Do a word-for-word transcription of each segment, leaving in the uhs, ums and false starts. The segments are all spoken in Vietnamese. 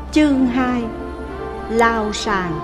Chương hai. Lao sàng.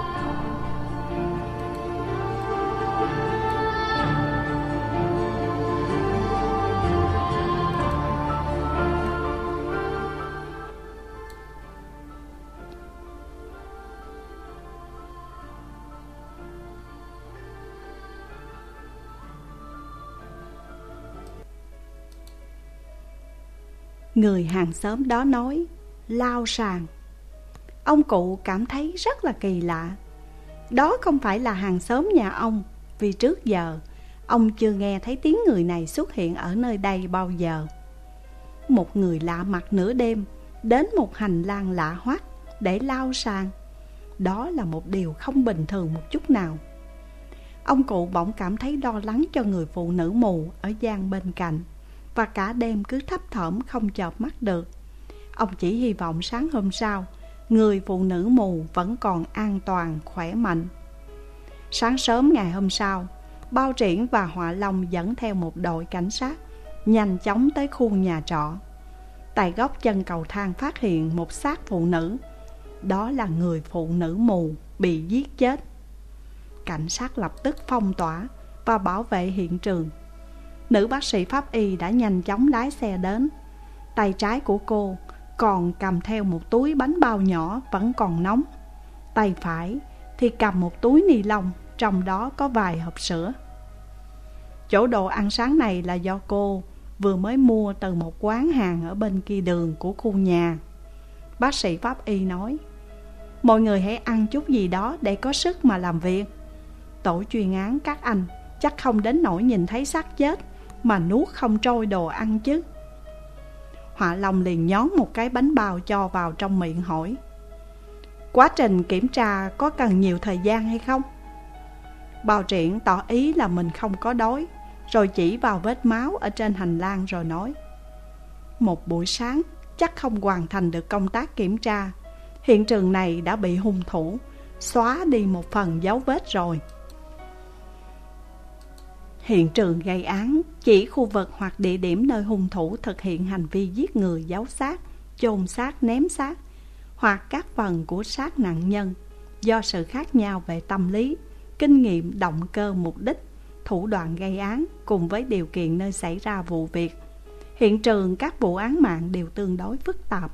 Người hàng xóm đó nói lao sàng. Ông cụ cảm thấy rất là kỳ lạ. Đó không phải là hàng xóm nhà ông, vì trước giờ ông chưa nghe thấy tiếng người này xuất hiện ở nơi đây bao giờ. Một người lạ mặt nửa đêm đến một hành lang lạ hoắc để lao sàng, đó là một điều không bình thường một chút nào. Ông cụ bỗng cảm thấy lo lắng cho người phụ nữ mù ở gian bên cạnh, và cả đêm cứ thấp thỏm không chợp mắt được. Ông chỉ hy vọng sáng hôm sau người phụ nữ mù vẫn còn an toàn, khỏe mạnh. Sáng sớm ngày hôm sau, Bao Triển và Họa Long dẫn theo một đội cảnh sát nhanh chóng tới khu nhà trọ. Tại góc chân cầu thang phát hiện một xác phụ nữ. Đó là người phụ nữ mù bị giết chết. Cảnh sát lập tức phong tỏa và bảo vệ hiện trường. Nữ bác sĩ pháp y đã nhanh chóng lái xe đến. Tay trái của cô còn cầm theo một túi bánh bao nhỏ vẫn còn nóng. Tay phải thì cầm một túi ni lông, trong đó có vài hộp sữa. Chỗ đồ ăn sáng này là do cô vừa mới mua từ một quán hàng ở bên kia đường của khu nhà. Bác sĩ pháp y nói: mọi người hãy ăn chút gì đó để có sức mà làm việc. Tổ chuyên án các anh chắc không đến nỗi nhìn thấy xác chết mà nuốt không trôi đồ ăn chứ. Họa Long liền nhón một cái bánh bao cho vào trong miệng hỏi: quá trình kiểm tra có cần nhiều thời gian hay không? Bao Triển tỏ ý là mình không có đói, rồi chỉ vào vết máu ở trên hành lang rồi nói: một buổi sáng chắc không hoàn thành được công tác kiểm tra. Hiện trường này đã bị hung thủ xóa đi một phần dấu vết rồi. Hiện trường gây án chỉ khu vực hoặc địa điểm nơi hung thủ thực hiện hành vi giết người, giấu xác, chôn xác, ném xác, hoặc các phần của xác nạn nhân. Do sự khác nhau về tâm lý, kinh nghiệm, động cơ, mục đích, thủ đoạn gây án cùng với điều kiện nơi xảy ra vụ việc, hiện trường các vụ án mạng đều tương đối phức tạp.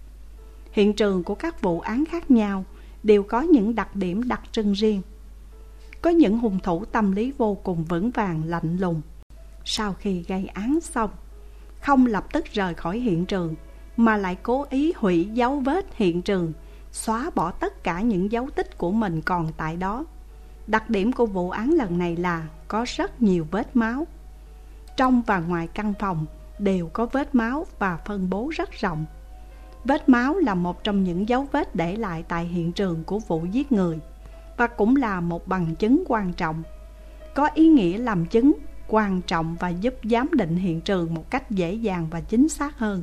Hiện trường của các vụ án khác nhau đều có những đặc điểm đặc trưng riêng. Có những hung thủ tâm lý vô cùng vững vàng, lạnh lùng. Sau khi gây án xong, không lập tức rời khỏi hiện trường, mà lại cố ý hủy dấu vết hiện trường, xóa bỏ tất cả những dấu tích của mình còn tại đó. Đặc điểm của vụ án lần này là có rất nhiều vết máu. Trong và ngoài căn phòng đều có vết máu và phân bố rất rộng. Vết máu là một trong những dấu vết để lại tại hiện trường của vụ giết người, và cũng là một bằng chứng quan trọng, có ý nghĩa làm chứng quan trọng và giúp giám định hiện trường một cách dễ dàng và chính xác hơn.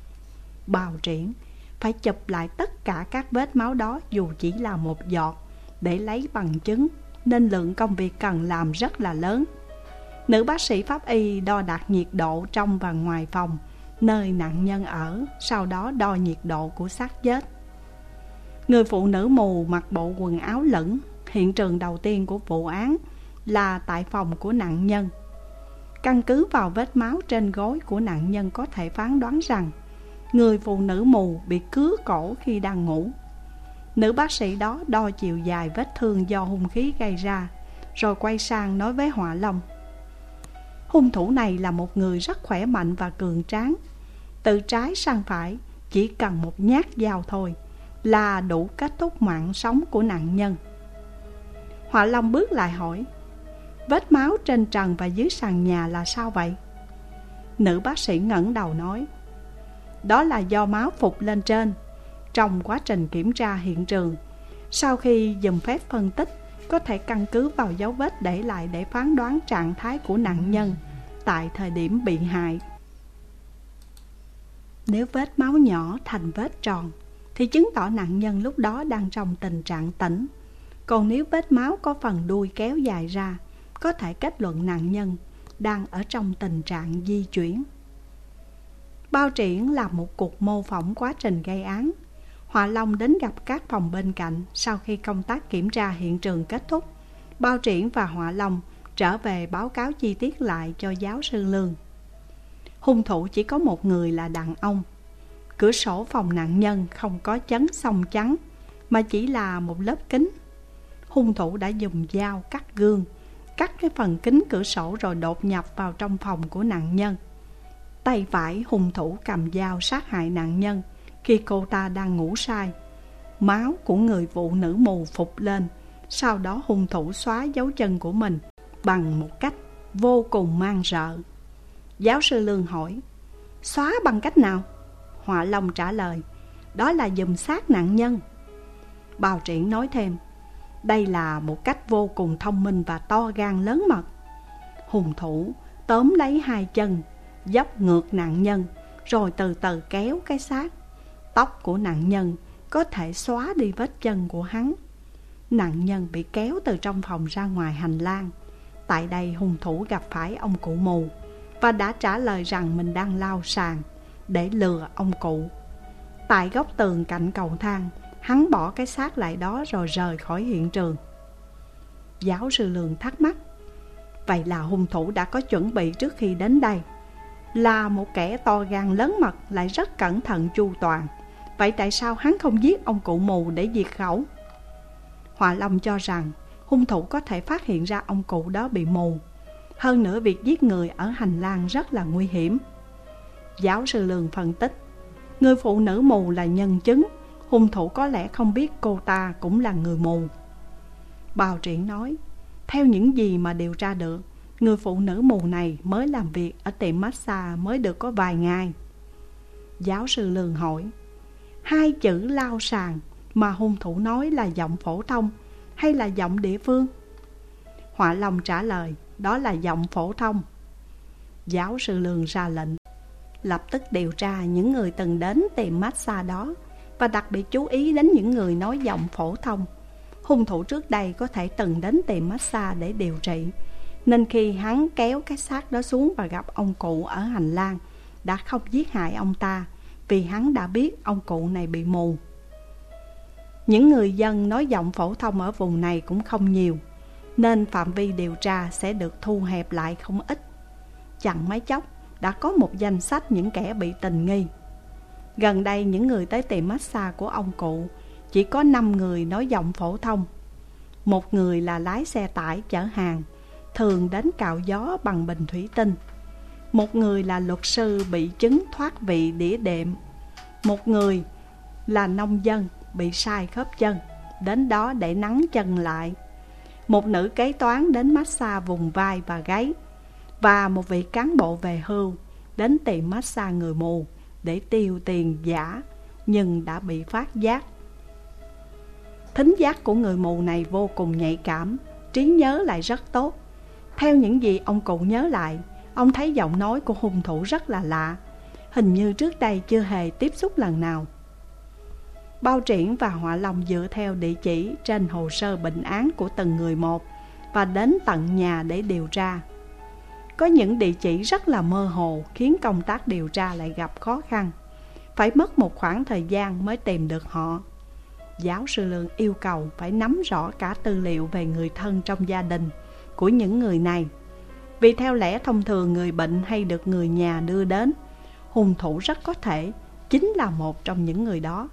Bao Triển phải chụp lại tất cả các vết máu đó dù chỉ là một giọt để lấy bằng chứng, nên lượng công việc cần làm rất là lớn. Nữ bác sĩ pháp y đo đạc nhiệt độ trong và ngoài phòng nơi nạn nhân ở, sau đó đo nhiệt độ của xác chết. Người phụ nữ mù mặc bộ quần áo lửng. Hiện trường đầu tiên của vụ án là tại phòng của nạn nhân. Căn cứ vào vết máu trên gối của nạn nhân có thể phán đoán rằng người phụ nữ mù bị cứa cổ khi đang ngủ. Nữ bác sĩ đó đo chiều dài vết thương do hung khí gây ra, rồi quay sang nói với Họa Long: hung thủ này là một người rất khỏe mạnh và cường tráng. Từ trái sang phải chỉ cần một nhát dao thôi là đủ kết thúc mạng sống của nạn nhân. Họa Long bước lại hỏi: vết máu trên trần và dưới sàn nhà là sao vậy? Nữ bác sĩ ngẩng đầu nói: đó là do máu phục lên trên. Trong quá trình kiểm tra hiện trường, sau khi dùng phép phân tích, có thể căn cứ vào dấu vết để lại để phán đoán trạng thái của nạn nhân tại thời điểm bị hại. Nếu vết máu nhỏ thành vết tròn thì chứng tỏ nạn nhân lúc đó đang trong tình trạng tỉnh. Còn nếu vết máu có phần đuôi kéo dài ra, có thể kết luận nạn nhân đang ở trong tình trạng di chuyển. Bao Triển làm một cuộc mô phỏng quá trình gây án. Họa Long đến gặp các phòng bên cạnh. Sau khi công tác kiểm tra hiện trường kết thúc, Bao Triển và Họa Long trở về báo cáo chi tiết lại cho giáo sư Lương. Hung thủ chỉ có một người là đàn ông. Cửa sổ phòng nạn nhân không có chấn song chắn, mà chỉ là một lớp kính. Hung thủ đã dùng dao cắt gương, cắt cái phần kính cửa sổ rồi đột nhập vào trong phòng của nạn nhân. Tay phải hung thủ cầm dao sát hại nạn nhân khi cô ta đang ngủ say. Máu của người phụ nữ mù phụt lên. Sau đó hung thủ xóa dấu chân của mình bằng một cách vô cùng man rợ. Giáo sư Lương hỏi: xóa bằng cách nào? Họa Long trả lời: đó là dùng xác nạn nhân. Bao Triển nói thêm: đây là một cách vô cùng thông minh và to gan lớn mật. Hung thủ tóm lấy hai chân, dốc ngược nạn nhân, rồi từ từ kéo cái xác. Tóc của nạn nhân có thể xóa đi vết chân của hắn. Nạn nhân bị kéo từ trong phòng ra ngoài hành lang. Tại đây hung thủ gặp phải ông cụ mù và đã trả lời rằng mình đang lau sàn để lừa ông cụ. Tại góc tường cạnh cầu thang, hắn bỏ cái xác lại đó rồi rời khỏi hiện trường. Giáo sư Lương thắc mắc: vậy là hung thủ đã có chuẩn bị trước khi đến đây, là một kẻ to gan lớn mật, lại rất cẩn thận chu toàn. Vậy tại sao hắn không giết ông cụ mù để diệt khẩu? Họa Long cho rằng hung thủ có thể phát hiện ra ông cụ đó bị mù. Hơn nữa việc giết người ở hành lang rất là nguy hiểm. Giáo sư Lương phân tích: người phụ nữ mù là nhân chứng, hung thủ có lẽ không biết cô ta cũng là người mù. Bao Triển nói: theo những gì mà điều tra được, người phụ nữ mù này mới làm việc ở tiệm massage mới được có vài ngày. Giáo sư Lương hỏi: hai chữ lau sàn mà hung thủ nói là giọng phổ thông hay là giọng địa phương? Họa Long trả lời: đó là giọng phổ thông. Giáo sư Lương ra lệnh lập tức điều tra những người từng đến tiệm massage đó, và đặc biệt chú ý đến những người nói giọng phổ thông. Hung thủ trước đây có thể từng đến tiệm massage để điều trị, nên khi hắn kéo cái xác đó xuống và gặp ông cụ ở hành lang, đã không giết hại ông ta, vì hắn đã biết ông cụ này bị mù. Những người dân nói giọng phổ thông ở vùng này cũng không nhiều, nên phạm vi điều tra sẽ được thu hẹp lại không ít. Chẳng mấy chốc đã có một danh sách những kẻ bị tình nghi. Gần đây những người tới tiệm massage của ông cụ chỉ có năm người nói giọng phổ thông. Một người là lái xe tải chở hàng, thường đến cạo gió bằng bình thủy tinh. Một người là luật sư bị chứng thoát vị đĩa đệm. Một người là nông dân bị sai khớp chân, đến đó để nắn chân lại. Một nữ kế toán đến massage vùng vai và gáy. Và một vị cán bộ về hưu đến tiệm massage người mù để tiêu tiền giả, nhưng đã bị phát giác. Thính giác của người mù này vô cùng nhạy cảm, trí nhớ lại rất tốt. Theo những gì ông cụ nhớ lại, ông thấy giọng nói của hung thủ rất là lạ, hình như trước đây chưa hề tiếp xúc lần nào. Bao Triển và Họa Long dựa theo địa chỉ trên hồ sơ bệnh án của từng người một và đến tận nhà để điều tra. Có những địa chỉ rất là mơ hồ khiến công tác điều tra lại gặp khó khăn, phải mất một khoảng thời gian mới tìm được họ. Giáo sư Lương yêu cầu phải nắm rõ cả tư liệu về người thân trong gia đình của những người này, vì theo lẽ thông thường người bệnh hay được người nhà đưa đến, hung thủ rất có thể chính là một trong những người đó.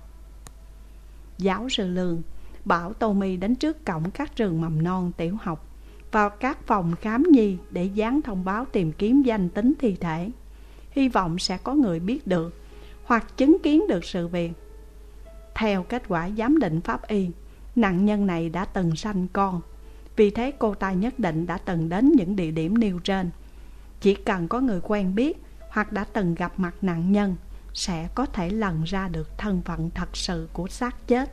Giáo sư Lương bảo Tommy đến trước cổng các trường mầm non tiểu học, vào các phòng khám nhi để dán thông báo tìm kiếm danh tính thi thể. Hy vọng sẽ có người biết được hoặc chứng kiến được sự việc. Theo kết quả giám định pháp y, nạn nhân này đã từng sanh con, vì thế cô ta nhất định đã từng đến những địa điểm nêu trên. Chỉ cần có người quen biết hoặc đã từng gặp mặt nạn nhân sẽ có thể lần ra được thân phận thật sự của xác chết.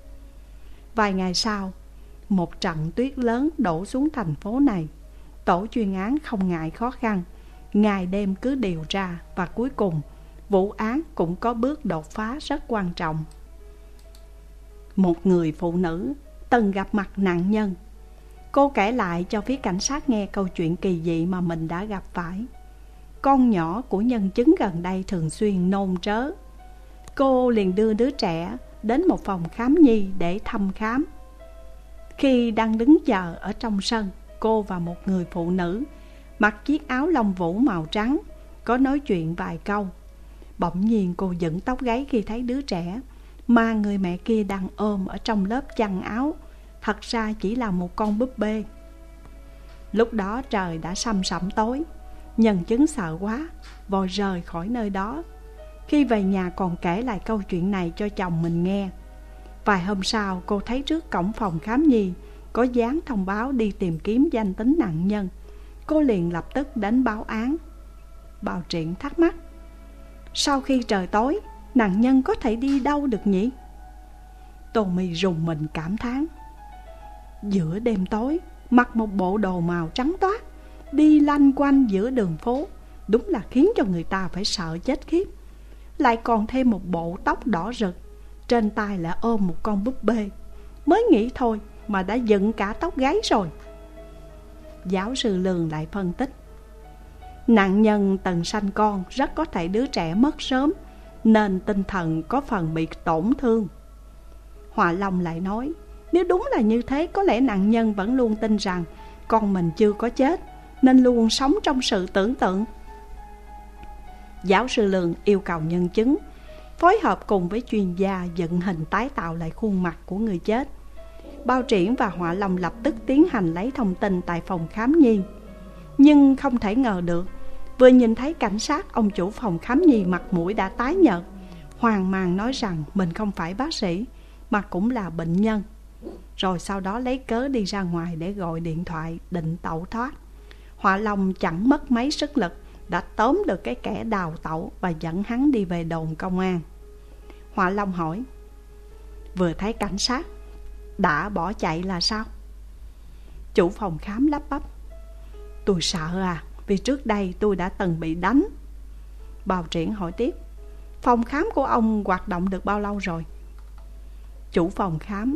Vài ngày sau, một trận tuyết lớn đổ xuống thành phố này. Tổ chuyên án không ngại khó khăn, ngày đêm cứ điều tra, và cuối cùng vụ án cũng có bước đột phá rất quan trọng. Một người phụ nữ từng gặp mặt nạn nhân. Cô kể lại cho phía cảnh sát nghe câu chuyện kỳ dị mà mình đã gặp phải. Con nhỏ của nhân chứng gần đây thường xuyên nôn trớ. Cô liền đưa đứa trẻ đến một phòng khám nhi để thăm khám. Khi đang đứng chờ ở trong sân, cô và một người phụ nữ mặc chiếc áo lông vũ màu trắng có nói chuyện vài câu. Bỗng nhiên cô dựng tóc gáy khi thấy đứa trẻ mà người mẹ kia đang ôm ở trong lớp chăn áo thật ra chỉ là một con búp bê. Lúc đó trời đã săm sẩm tối. Nhân chứng sợ quá, vội rời khỏi nơi đó. Khi về nhà còn kể lại câu chuyện này cho chồng mình nghe. Vài hôm sau, cô thấy trước cổng phòng khám nhi có dán thông báo đi tìm kiếm danh tính nạn nhân. Cô liền lập tức đến báo án. Bào Triện thắc mắc, sau khi trời tối, nạn nhân có thể đi đâu được nhỉ? Tô My rùng mình cảm thán, giữa đêm tối, mặc một bộ đồ màu trắng toát, đi lanh quanh giữa đường phố, đúng là khiến cho người ta phải sợ chết khiếp. Lại còn thêm một bộ tóc đỏ rực, trên tay lại ôm một con búp bê. Mới nghĩ thôi mà đã dựng cả tóc gáy rồi. Giáo sư Lương lại phân tích, nạn nhân từng sanh con, rất có thể đứa trẻ mất sớm nên tinh thần có phần bị tổn thương. Họa Long lại nói, nếu đúng là như thế, có lẽ nạn nhân vẫn luôn tin rằng con mình chưa có chết, nên luôn sống trong sự tưởng tượng. Giáo sư Lương yêu cầu nhân chứng phối hợp cùng với chuyên gia dựng hình tái tạo lại khuôn mặt của người chết. Bào Triện và Họa Long lập tức tiến hành lấy thông tin tại phòng khám nhi. Nhưng không thể ngờ được, vừa nhìn thấy cảnh sát, ông chủ phòng khám nhi mặt mũi đã tái nhợt, hoang mang nói rằng mình không phải bác sĩ mà cũng là bệnh nhân. Rồi sau đó lấy cớ đi ra ngoài để gọi điện thoại định tẩu thoát. Họa Long chẳng mất mấy sức lực đã tóm được cái kẻ đào tẩu và dẫn hắn đi về đồn công an. Họa Long hỏi, vừa thấy cảnh sát đã bỏ chạy là sao? Chủ phòng khám lắp bắp, tôi sợ à, vì trước đây tôi đã từng bị đánh. Bào Triện hỏi tiếp, phòng khám của ông hoạt động được bao lâu rồi? Chủ phòng khám,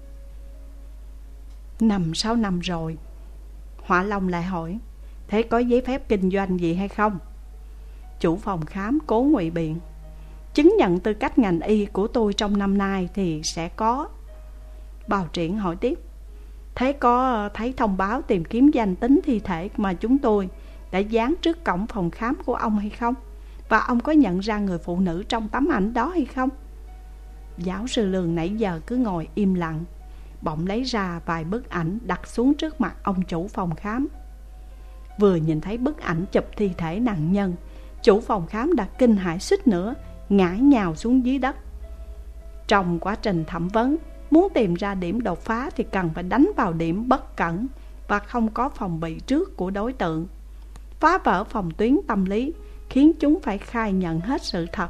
năm sáu năm rồi. Họa Long lại hỏi, thế có giấy phép kinh doanh gì hay không? Chủ phòng khám cố ngụy biện, chứng nhận tư cách ngành y của tôi trong năm nay thì sẽ có. Bào Triện hỏi tiếp, thế có thấy thông báo tìm kiếm danh tính thi thể mà chúng tôi đã dán trước cổng phòng khám của ông hay không? Và ông có nhận ra người phụ nữ trong tấm ảnh đó hay không? Giáo sư Lương nãy giờ cứ ngồi im lặng, bỗng lấy ra vài bức ảnh đặt xuống trước mặt ông chủ phòng khám. Vừa nhìn thấy bức ảnh chụp thi thể nạn nhân, chủ phòng khám đã kinh hãi suýt nữa ngã nhào xuống dưới đất. Trong quá trình thẩm vấn, muốn tìm ra điểm đột phá thì cần phải đánh vào điểm bất cẩn và không có phòng bị trước của đối tượng, phá vỡ phòng tuyến tâm lý, khiến chúng phải khai nhận hết sự thật.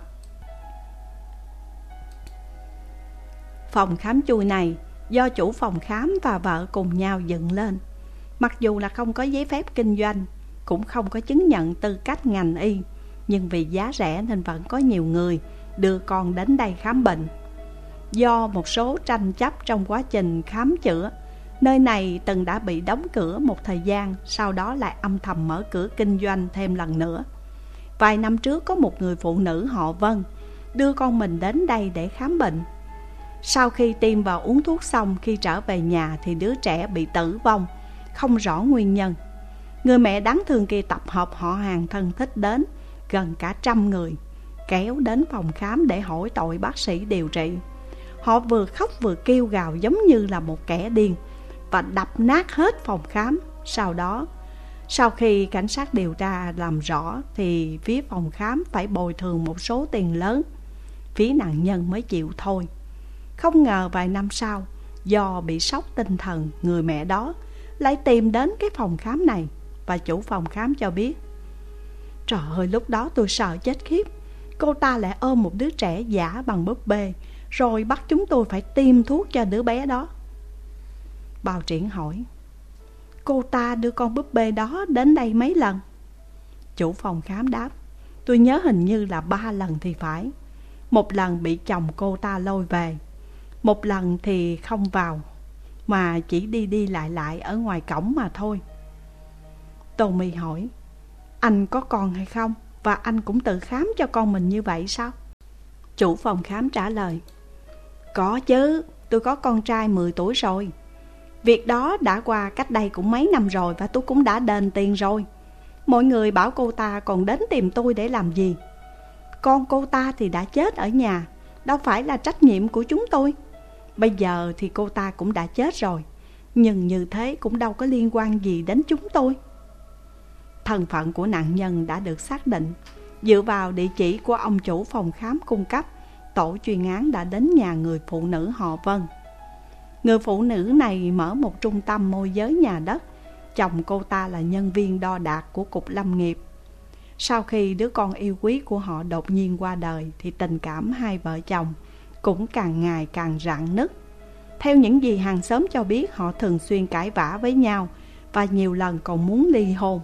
Phòng khám chui này do chủ phòng khám và vợ cùng nhau dựng lên. Mặc dù là không có giấy phép kinh doanh, cũng không có chứng nhận tư cách ngành y, nhưng vì giá rẻ nên vẫn có nhiều người đưa con đến đây khám bệnh. Do một số tranh chấp trong quá trình khám chữa, nơi này từng đã bị đóng cửa một thời gian, sau đó lại âm thầm mở cửa kinh doanh thêm lần nữa. Vài năm trước có một người phụ nữ họ Vân đưa con mình đến đây để khám bệnh. Sau khi tiêm và uống thuốc xong, khi trở về nhà thì đứa trẻ bị tử vong, không rõ nguyên nhân. Người mẹ đáng thương kia tập hợp họ hàng thân thích đến, gần cả trăm người, kéo đến phòng khám để hỏi tội bác sĩ điều trị. Họ vừa khóc vừa kêu gào giống như là một kẻ điên và đập nát hết phòng khám. Sau đó, sau khi cảnh sát điều tra làm rõ thì phía phòng khám phải bồi thường một số tiền lớn, phía nạn nhân mới chịu thôi. Không ngờ vài năm sau, do bị sốc tinh thần, người mẹ đó lại tìm đến cái phòng khám này. Và chủ phòng khám cho biết, trời ơi, lúc đó tôi sợ chết khiếp. Cô ta lại ôm một đứa trẻ giả bằng búp bê, rồi bắt chúng tôi phải tiêm thuốc cho đứa bé đó. Bào Triện hỏi, cô ta đưa con búp bê đó đến đây mấy lần? Chủ phòng khám đáp, tôi nhớ hình như là ba lần thì phải. Một lần bị chồng cô ta lôi về, một lần thì không vào, mà chỉ đi đi lại lại ở ngoài cổng mà thôi. Tô My hỏi, anh có con hay không? Và anh cũng tự khám cho con mình như vậy sao? Chủ phòng khám trả lời, Có chứ, tôi có con trai mười tuổi rồi. Việc đó đã qua cách đây cũng mấy năm rồi và tôi cũng đã đền tiền rồi. Mọi người bảo cô ta còn đến tìm tôi để làm gì. Con cô ta thì đã chết ở nhà, đâu phải là trách nhiệm của chúng tôi. Bây giờ thì cô ta cũng đã chết rồi, nhưng như thế cũng đâu có liên quan gì đến chúng tôi. Thân phận của nạn nhân đã được xác định. Dựa vào địa chỉ của ông chủ phòng khám cung cấp, tổ chuyên án đã đến nhà người phụ nữ họ Vân. Người phụ nữ này mở một trung tâm môi giới nhà đất. Chồng cô ta là nhân viên đo đạc của Cục Lâm nghiệp. Sau khi đứa con yêu quý của họ đột nhiên qua đời thì tình cảm hai vợ chồng cũng càng ngày càng rạn nứt. Theo những gì hàng xóm cho biết, họ thường xuyên cãi vã với nhau và nhiều lần còn muốn ly hôn.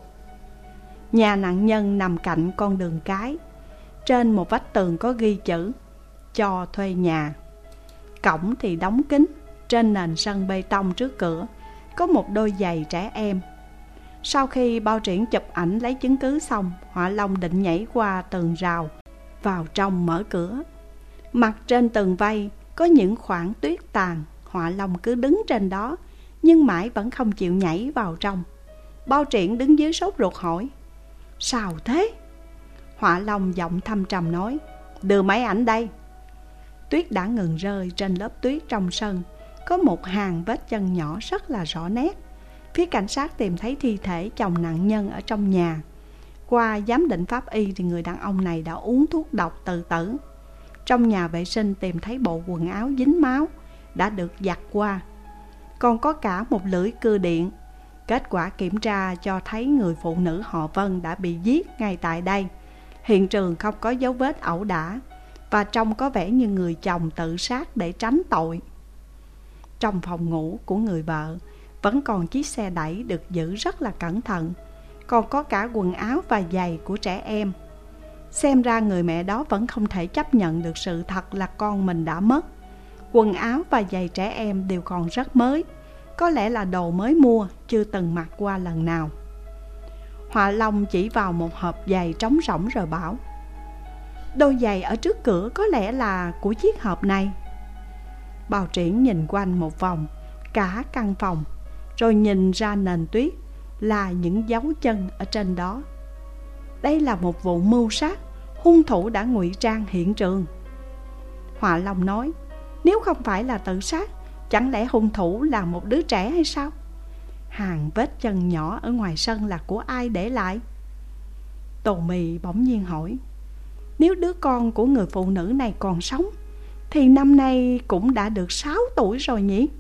Nhà nạn nhân nằm cạnh con đường cái. Trên một vách tường có ghi chữ cho thuê nhà. Cổng thì đóng kín. Trên nền sân bê tông trước cửa có một đôi giày trẻ em. Sau khi Bao Triển chụp ảnh lấy chứng cứ xong, Họa Long định nhảy qua tường rào vào trong mở cửa. Mặt trên tường vây có những khoảng tuyết tàn. Họa Long cứ đứng trên đó nhưng mãi vẫn không chịu nhảy vào trong. Bao Triển đứng dưới sốt ruột hỏi: Sao thế? Họa Long giọng thâm trầm nói: Đưa máy ảnh đây. Tuyết đã ngừng rơi. Trên lớp tuyết trong sân có một hàng vết chân nhỏ rất là rõ nét. Phía cảnh sát tìm thấy thi thể chồng nạn nhân ở trong nhà. Qua giám định pháp y thì người đàn ông này đã uống thuốc độc tự tử. Trong nhà vệ sinh tìm thấy bộ quần áo dính máu đã được giặt qua. Còn có cả một lưỡi cưa điện. Kết quả kiểm tra cho thấy người phụ nữ họ Vân đã bị giết ngay tại đây. Hiện trường không có dấu vết ẩu đả và trông có vẻ như người chồng tự sát để tránh tội. Trong phòng ngủ của người vợ vẫn còn chiếc xe đẩy được giữ rất là cẩn thận. Còn có cả quần áo và giày của trẻ em. Xem ra người mẹ đó vẫn không thể chấp nhận được sự thật là con mình đã mất. Quần áo và giày trẻ em đều còn rất mới. Có lẽ là đồ mới mua, chưa từng mặc qua lần nào. Họa Long chỉ vào một hộp giày trống rỗng rồi bảo: Đôi giày ở trước cửa có lẽ là của chiếc hộp này. Bao Triển nhìn quanh một vòng cả căn phòng, rồi nhìn ra nền tuyết là những dấu chân ở trên đó. Đây là một vụ mưu sát. Hung thủ đã ngụy trang hiện trường. Họa Long nói: Nếu không phải là tự sát, chẳng lẽ hung thủ là một đứa trẻ hay sao? Hàng vết chân nhỏ ở ngoài sân là của ai để lại? Tô Mì bỗng nhiên hỏi: Nếu đứa con của người phụ nữ này còn sống thì năm nay cũng đã được sáu tuổi rồi nhỉ?